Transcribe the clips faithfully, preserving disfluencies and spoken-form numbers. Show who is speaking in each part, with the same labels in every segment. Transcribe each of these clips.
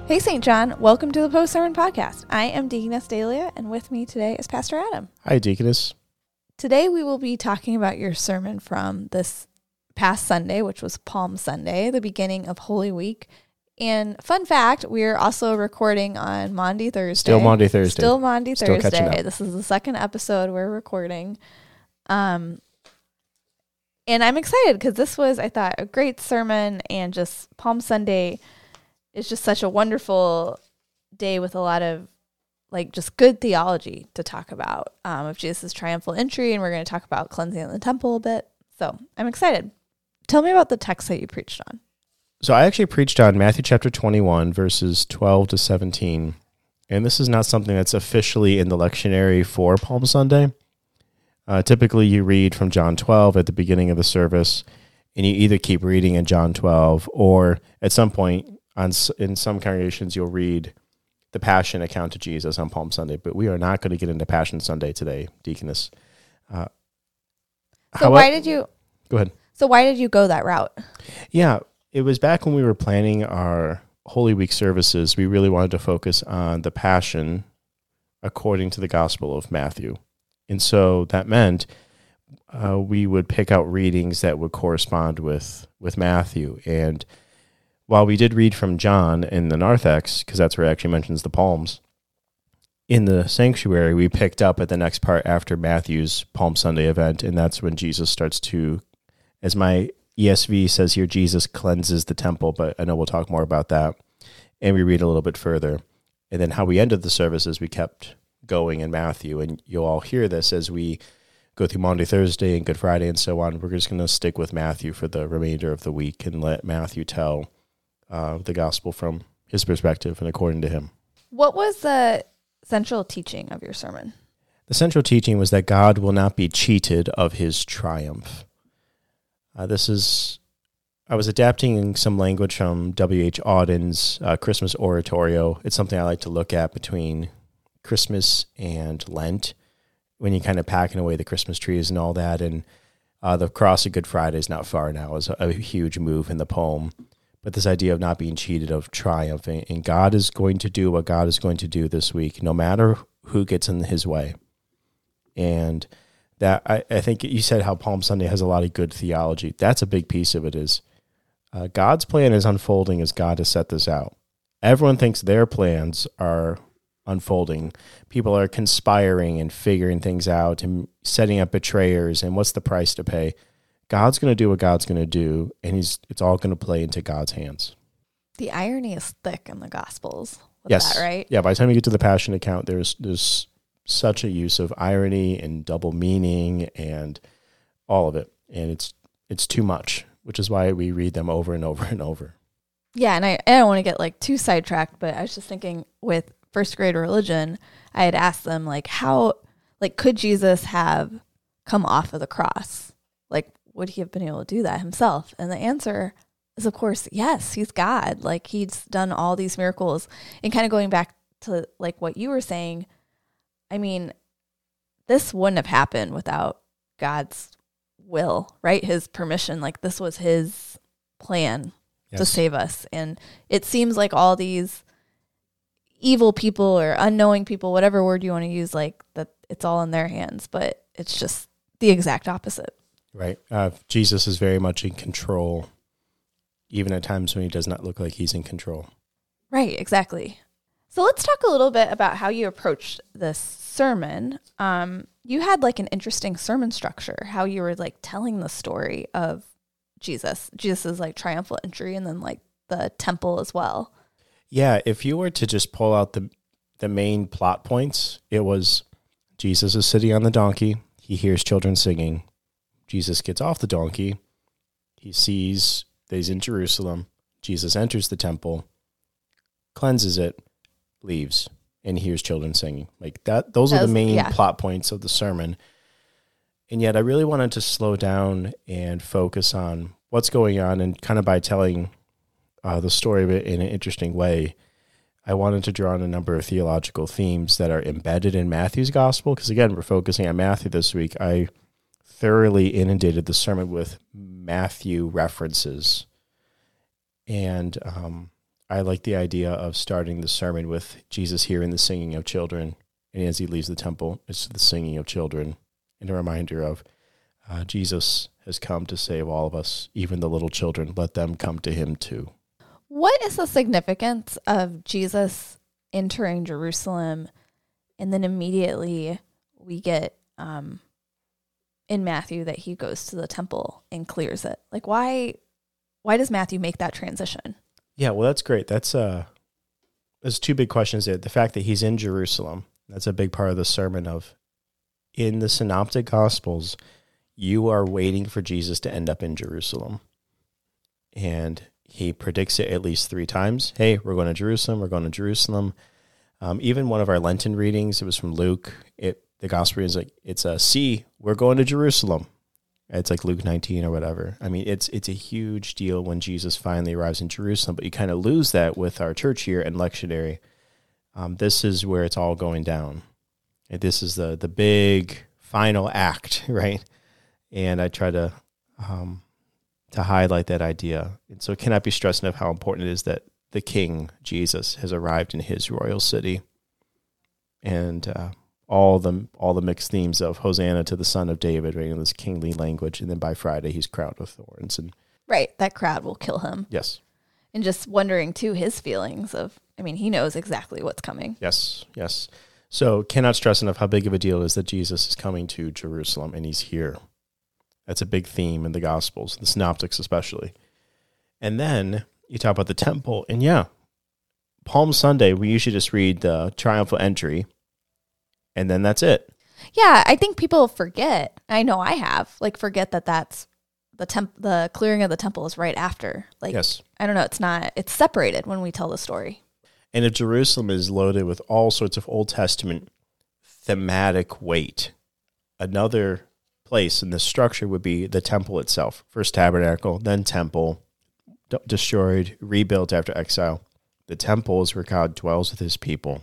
Speaker 1: Hey, Saint John. Welcome to the Post Sermon Podcast. I am Deaconess Dahlia, and with me today is Pastor Adam.
Speaker 2: Hi, Deaconess.
Speaker 1: Today we will be talking about your sermon from this past Sunday, which was Palm Sunday, the beginning of Holy Week. And fun fact, we're also recording on Maundy Thursday.
Speaker 2: Still Maundy Thursday.
Speaker 1: Still Maundy
Speaker 2: Still catching
Speaker 1: Thursday.
Speaker 2: up.
Speaker 1: This is the second episode we're recording. Um, and I'm excited because this was, I thought, a great sermon, and just Palm Sunday is just such a wonderful day with a lot of like just good theology to talk about um, of Jesus' triumphal entry, and we're going to talk about cleansing of the temple a bit. So I'm excited. Tell me about the text that you preached on.
Speaker 2: So I actually preached on Matthew chapter twenty-one, verses twelve to seventeen. And this is not something that's officially in the lectionary for Palm Sunday. Uh, typically, you read from John twelve at the beginning of the service, and you either keep reading in John twelve, or at some point on in some congregations, you'll read the Passion account of Jesus on Palm Sunday. But we are not going to get into Passion Sunday today, Deaconess. Uh,
Speaker 1: so how, why did you...
Speaker 2: Go ahead.
Speaker 1: So why did you go that route?
Speaker 2: Yeah, it was back when we were planning our Holy Week services. We really wanted to focus on the Passion according to the Gospel of Matthew. And so that meant uh, we would pick out readings that would correspond with, with Matthew. And while we did read from John in the narthex, because that's where it actually mentions the palms, in the sanctuary, we picked up at the next part after Matthew's Palm Sunday event, and that's when Jesus starts to, as my E S V says here, Jesus cleanses the temple, but I know we'll talk more about that. And we read a little bit further. And then how we ended the services, we kept going in Matthew, and you'll all hear this as we go through Maundy Thursday and Good Friday and so on. We're just going to stick with Matthew for the remainder of the week and let Matthew tell uh, the gospel from his perspective and according to him.
Speaker 1: What was the central teaching of your sermon?
Speaker 2: The central teaching was that God will not be cheated of his triumph. Uh, this is, I was adapting some language from W H Auden's uh, Christmas oratorio. It's something I like to look at between Christmas and Lent, when you're kind of packing away the Christmas trees and all that. And uh, the cross of Good Friday is not far now is a, a huge move in the poem. But this idea of not being cheated of triumph, and God is going to do what God is going to do this week, no matter who gets in his way. And that I, I think you said how Palm Sunday has a lot of good theology. That's a big piece of it is uh, God's plan is unfolding as God has set this out. Everyone thinks their plans are unfolding. People are conspiring and figuring things out and setting up betrayers and what's the price to pay. God's going to do what God's going to do, and he's it's all going to play into God's hands.
Speaker 1: The irony is thick in the Gospels with
Speaker 2: yes.
Speaker 1: that, right?
Speaker 2: Yeah, by the time you get to the Passion account, there's there's such a use of irony and double meaning and all of it, and it's it's too much, which is why we read them over and over and over.
Speaker 1: Yeah, and I, I don't want to get like too sidetracked, but I was just thinking with first grade religion, I had asked them like how, like could Jesus have come off of the cross? Like, would he have been able to do that himself? And the answer is, of course, yes, he's God. Like, he's done all these miracles. And kind of going back to, like, what you were saying, I mean, this wouldn't have happened without God's will, right? His permission. Like, this was his plan yes. to save us. And it seems like all these evil people or unknowing people, whatever word you want to use, like, that it's all in their hands. But it's just the exact opposite.
Speaker 2: Right. Uh, Jesus is very much in control, even at times when he does not look like he's in control.
Speaker 1: Right, exactly. So let's talk a little bit about how you approached this sermon. Um, you had like an interesting sermon structure, how you were like telling the story of Jesus, Jesus's like triumphal entry, and then like the temple as well.
Speaker 2: Yeah, if you were to just pull out the the main plot points, it was Jesus is sitting on the donkey. He hears children singing. Jesus gets off the donkey. He sees that he's in Jerusalem. Jesus enters the temple, cleanses it, leaves, and hears children singing. Like that, those that are the main yeah. plot points of the sermon. And yet I really wanted to slow down and focus on what's going on, and kind of by telling uh, the story of it in an interesting way, I wanted to draw on a number of theological themes that are embedded in Matthew's gospel. Because again, we're focusing on Matthew this week. I thoroughly inundated the sermon with Matthew references. And um, I like the idea of starting the sermon with Jesus hearing the singing of children, and as he leaves the temple, it's the singing of children, and a reminder of uh, Jesus has come to save all of us, even the little children. Let them come to him too.
Speaker 1: What is the significance of Jesus entering Jerusalem, and then immediately we get um, in Matthew that he goes to the temple and clears it? Like, why? Why does Matthew make that transition?
Speaker 2: Yeah, well, that's great. That's uh, there's two big questions there. The fact that he's in Jerusalem, that's a big part of the sermon of, in the Synoptic Gospels, you are waiting for Jesus to end up in Jerusalem. And he predicts it at least three times. Hey, we're going to Jerusalem, we're going to Jerusalem. Um, even one of our Lenten readings, it was from Luke. It the Gospel is like, it's a, see, we're going to Jerusalem. It's like Luke nineteen or whatever. I mean, it's it's a huge deal when Jesus finally arrives in Jerusalem, but you kind of lose that with our church here in lectionary. Um, this is where it's all going down. This is the the big final act, right? And I try to um, to highlight that idea. And so it cannot be stressed enough how important it is that the King, Jesus, has arrived in his royal city. And uh, all the all the mixed themes of Hosanna to the Son of David, right, in this kingly language, and then by Friday he's crowned with thorns. And
Speaker 1: right, that crowd will kill him.
Speaker 2: Yes.
Speaker 1: And just wondering, too, his feelings of, I mean, he knows exactly what's coming.
Speaker 2: Yes, yes. So cannot stress enough how big of a deal it is that Jesus is coming to Jerusalem, and he's here. That's a big theme in the Gospels, the Synoptics especially. And then you talk about the temple, and yeah, Palm Sunday, we usually just read the triumphal entry, and then that's it.
Speaker 1: Yeah, I think people forget. I know I have, like, forget that that's the temp, the clearing of the temple is right after. Like,
Speaker 2: yes.
Speaker 1: I don't know, it's not, it's separated when we tell the story.
Speaker 2: And if Jerusalem is loaded with all sorts of Old Testament thematic weight, another place in the structure would be the temple itself. First tabernacle, then temple, d- destroyed, rebuilt after exile. The temple is where God dwells with his people.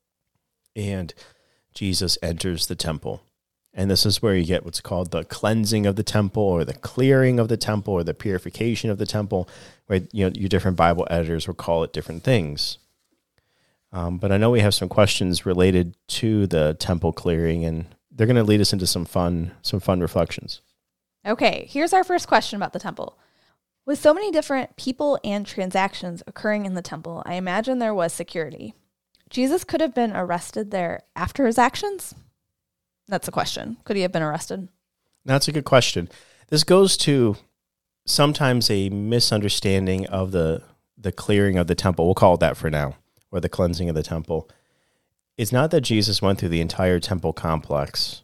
Speaker 2: And Jesus enters the temple. And this is where you get what's called the cleansing of the temple, or the clearing of the temple, or the purification of the temple, where, you know, your different Bible editors will call it different things. Um, but I know we have some questions related to the temple clearing, and they're going to lead us into some fun, some fun reflections.
Speaker 1: Okay, here's our first question about the temple. With so many different people and transactions occurring in the temple, I imagine there was security. Jesus could have been arrested there after his actions? That's a question. Could he have been arrested?
Speaker 2: That's a good question. This goes to sometimes a misunderstanding of the the clearing of the temple. We'll call it that for now, or the cleansing of the temple. It's not that Jesus went through the entire temple complex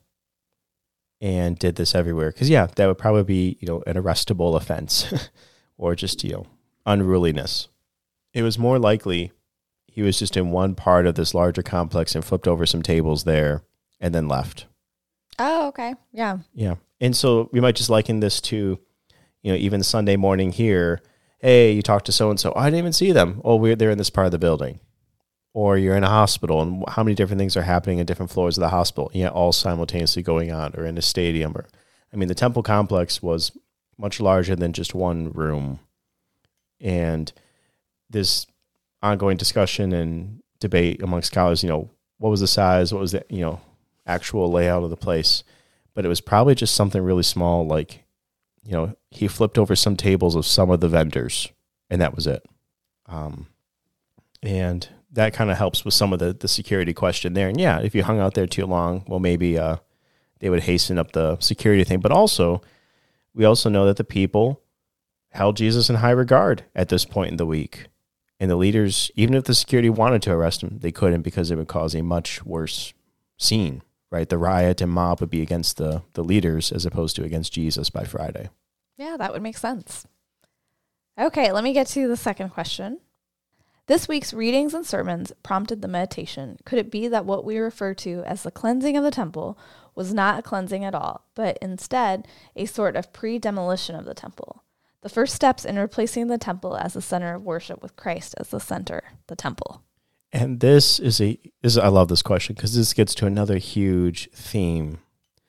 Speaker 2: and did this everywhere. Because, yeah, that would probably be, you know, an arrestable offense or just, you know, unruliness. It was more likely he was just in one part of this larger complex and flipped over some tables there and then left.
Speaker 1: Oh, okay. Yeah.
Speaker 2: Yeah. And so we might just liken this to, you know, even Sunday morning here. Hey, you talked to so-and-so. Oh, I didn't even see them. Oh, we're they're in this part of the building. Or you're in a hospital, and how many different things are happening in different floors of the hospital, yeah, all simultaneously going on, or in a stadium. Or, I mean, the temple complex was much larger than just one room. And this ongoing discussion and debate among scholars, you know, what was the size, what was the, you know, actual layout of the place. But it was probably just something really small, like, you know, he flipped over some tables of some of the vendors, and that was it. Um, and that kind of helps with some of the, the security question there. And yeah, if you hung out there too long, well, maybe uh, they would hasten up the security thing. But also, we also know that the people held Jesus in high regard at this point in the week. And the leaders, even if the security wanted to arrest him, they couldn't, because it would cause a much worse scene, right? The riot and mob would be against the, the leaders as opposed to against Jesus by Friday.
Speaker 1: Yeah, that would make sense. Okay, let me get to the second question. This week's readings and sermons prompted the meditation. Could it be that what we refer to as the cleansing of the temple was not a cleansing at all, but instead a sort of pre-demolition of the temple? The first steps in replacing the temple as the center of worship with Christ as the center, the temple.
Speaker 2: And this is a, this, I love this question, because this gets to another huge theme.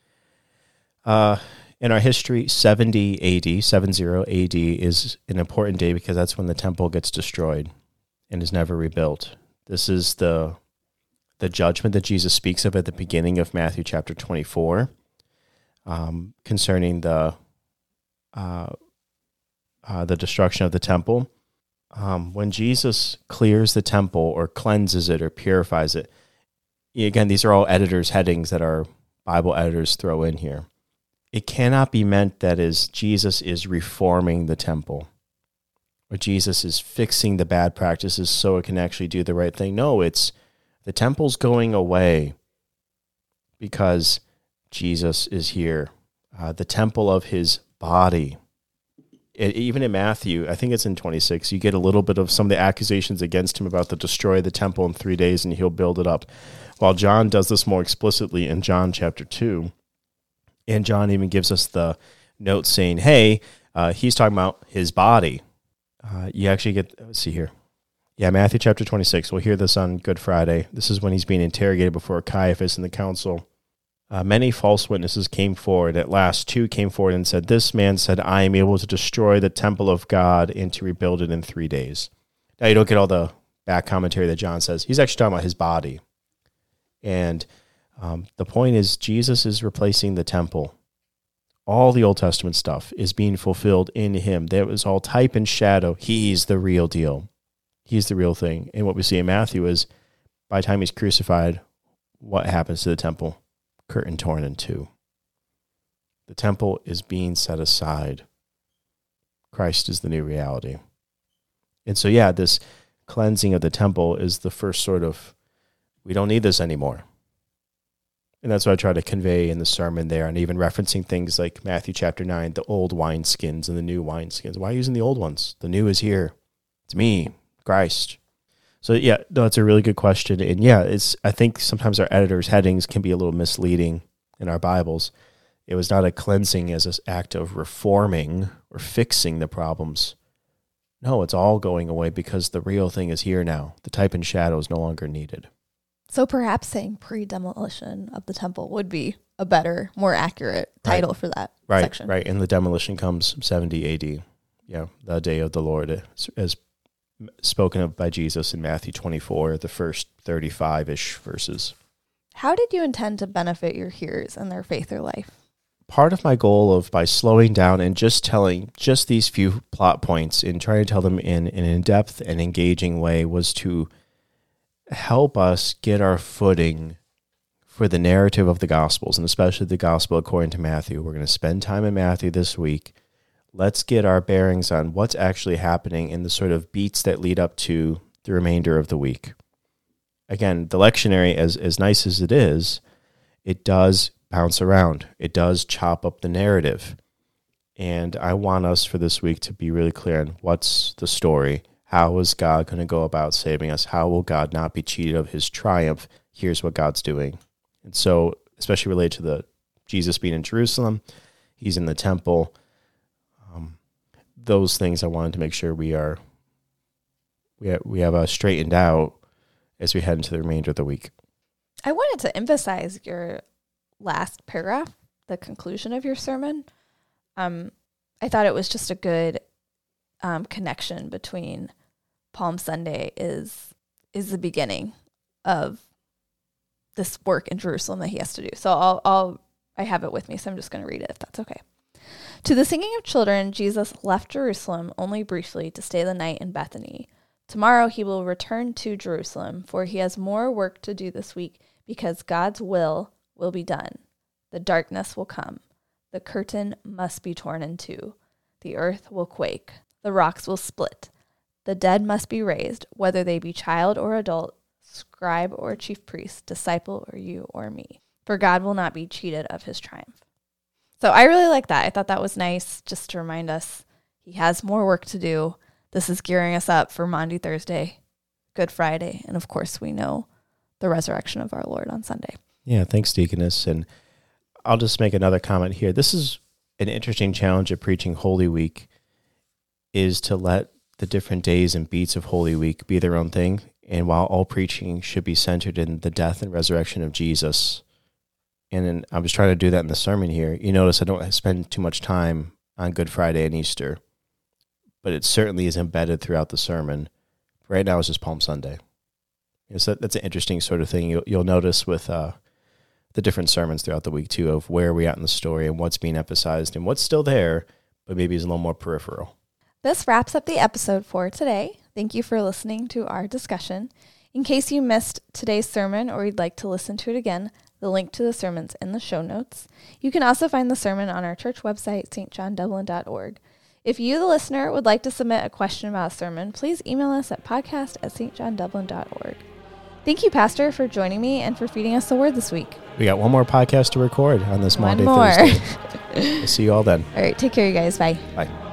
Speaker 2: Uh, in our history, seventy A D, seventy A D is an important day because that's when the temple gets destroyed. and is never rebuilt. This is the the judgment that Jesus speaks of at the beginning of Matthew chapter twenty-four, um, concerning the uh, uh, the destruction of the temple. Um, when Jesus clears the temple or cleanses it or purifies it, again, these are all editors' headings that our Bible editors throw in here. It cannot be meant that is Jesus is reforming the temple, or Jesus is fixing the bad practices so it can actually do the right thing. No, it's the temple's going away because Jesus is here. Uh, the temple of his body. It, even in Matthew, I think it's in twenty-six, you get a little bit of some of the accusations against him about the destroy the temple in three days and he'll build it up. While John does this more explicitly in John chapter two. And John even gives us the note saying, hey, uh, he's talking about his body. Uh, you actually get, let's see here. Yeah, Matthew chapter twenty-six. We'll hear this on Good Friday. This is when he's being interrogated before Caiaphas and the council. Uh, many false witnesses came forward. At last, two came forward and said, this man said, I am able to destroy the temple of God and to rebuild it in three days. Now, you don't get all the back commentary that John says. He's actually talking about his body. And um, the point is, Jesus is replacing the temple. All the Old Testament stuff is being fulfilled in him. That was all type and shadow. He's the real deal. He's the real thing. And what we see in Matthew is, by the time he's crucified, what happens to the temple? Curtain torn in two. The temple is being set aside. Christ is the new reality. And so, yeah, this cleansing of the temple is the first sort of, we don't need this anymore. And that's what I try to convey in the sermon there, and even referencing things like Matthew chapter nine, the old wineskins and the new wineskins. Why using the old ones? The new is here. It's me, Christ. So, yeah, no, it's a really good question. And, yeah, it's. I think sometimes our editors' headings can be a little misleading in our Bibles. It was not a cleansing as an act of reforming or fixing the problems. No, it's all going away because the real thing is here now. The type and shadow is no longer needed.
Speaker 1: So perhaps saying pre-demolition of the temple would be a better, more accurate title
Speaker 2: right.
Speaker 1: for that
Speaker 2: right,
Speaker 1: section. Right,
Speaker 2: right. And the demolition comes seventy A D. Yeah, the day of the Lord, as spoken of by Jesus in Matthew twenty-four, the first thirty-five-ish verses.
Speaker 1: How did you intend to benefit your hearers in their faith or life?
Speaker 2: Part of my goal of, by slowing down and just telling just these few plot points and trying to tell them in, in an in-depth and engaging way, was to help us get our footing for the narrative of the Gospels, and especially the Gospel according to Matthew. We're going to spend time in Matthew this week. Let's get our bearings on what's actually happening in the sort of beats that lead up to the remainder of the week. Again, the lectionary, as, as nice as it is, it does bounce around. It does chop up the narrative. And I want us for this week to be really clear on what's the story. How is God going to go about saving us? How will God not be cheated of his triumph? Here's what God's doing. And so, especially related to the Jesus being in Jerusalem, he's in the temple. Um, those things I wanted to make sure we are we have, we have uh, straightened out as we head into the remainder of the week.
Speaker 1: I wanted to emphasize your last paragraph, the conclusion of your sermon. Um, I thought it was just a good um, connection between Palm Sunday is is the beginning of this work in Jerusalem that he has to do. So I'll, I'll I have it with me, so I'm just going to read it if that's okay. To the singing of children, Jesus left Jerusalem only briefly to stay the night in Bethany. Tomorrow he will return to Jerusalem, for he has more work to do this week, because God's will will be done. The darkness will come. The curtain must be torn in two. The earth will quake. The rocks will split. The dead must be raised, whether they be child or adult, scribe or chief priest, disciple or you or me. For God will not be cheated of his triumph. So I really like that. I thought that was nice just to remind us he has more work to do. This is gearing us up for Maundy Thursday, Good Friday, and of course we know the resurrection of our Lord on Sunday.
Speaker 2: Yeah, thanks, Deaconess. And I'll just make another comment here. This is an interesting challenge of preaching Holy Week, is to let the different days and beats of Holy Week be their own thing. And while all preaching should be centered in the death and resurrection of Jesus, and then I'm just trying to do that in the sermon here. You notice I don't spend too much time on Good Friday and Easter, but it certainly is embedded throughout the sermon, Right now it's just Palm Sunday. You know, so that's an interesting sort of thing you'll, you'll notice with uh, the different sermons throughout the week too, of where we're at in the story and what's being emphasized and what's still there, but maybe is a little more peripheral.
Speaker 1: This wraps up the episode for today. Thank you for listening to our discussion. In case you missed today's sermon or you'd like to listen to it again, the link to the sermon's in the show notes. You can also find the sermon on our church website, s t john dublin dot org. If you, the listener, would like to submit a question about a sermon, please email us at podcast at s t john dublin dot org. Thank you, Pastor, for joining me and for feeding us the word this week.
Speaker 2: We got one more podcast to record on this
Speaker 1: One
Speaker 2: Monday,
Speaker 1: more.
Speaker 2: Thursday. We'll see you all then.
Speaker 1: All right, take care, you guys. Bye.
Speaker 2: Bye.